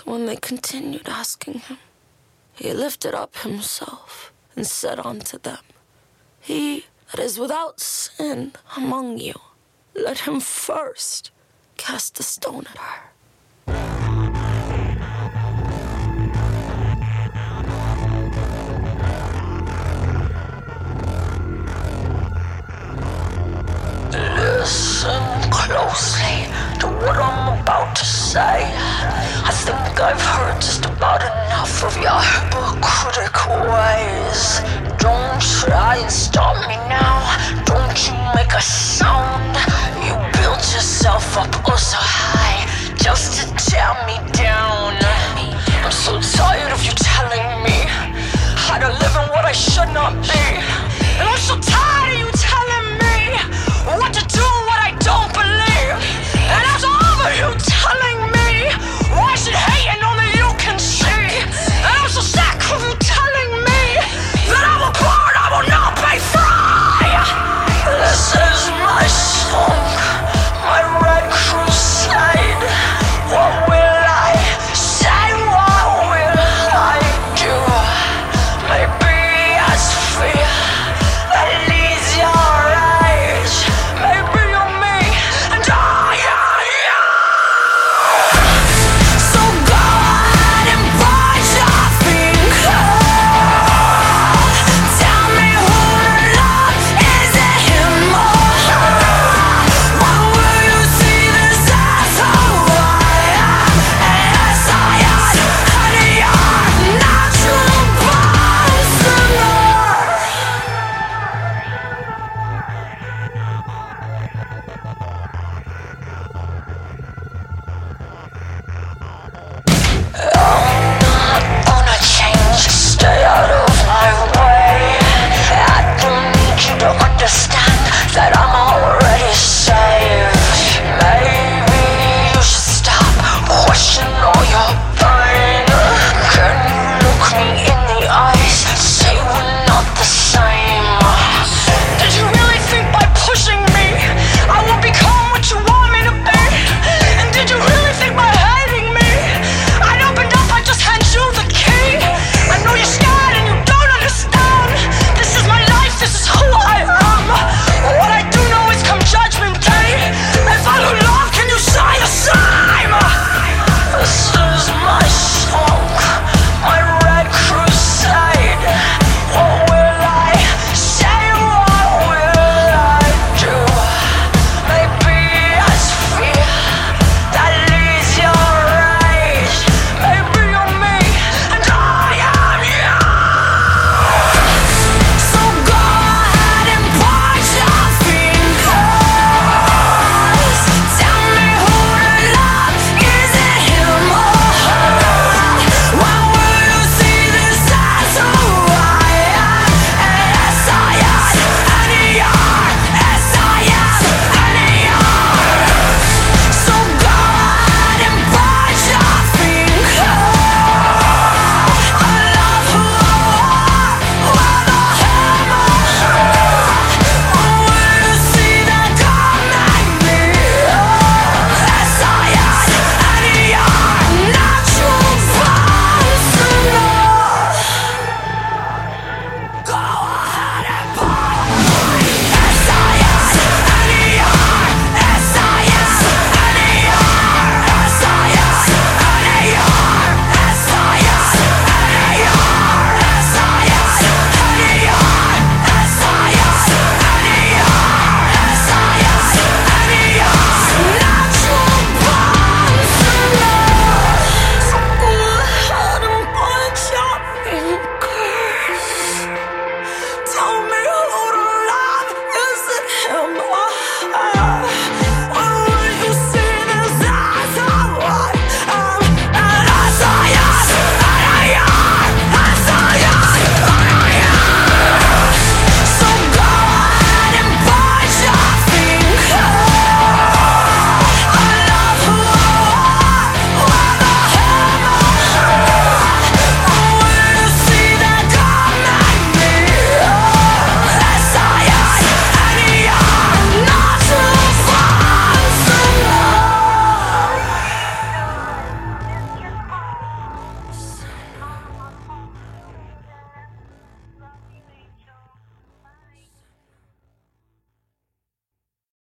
when they continued asking him, he lifted up himself and said unto them, He that is without sin among you, let him first cast a stone at her. Listen closely to what I'm about to say. I think I've heard just about enough of your hypocritical ways. Don't try and stop me now. Don't you make a sound. You built yourself up oh so high just to tear me down.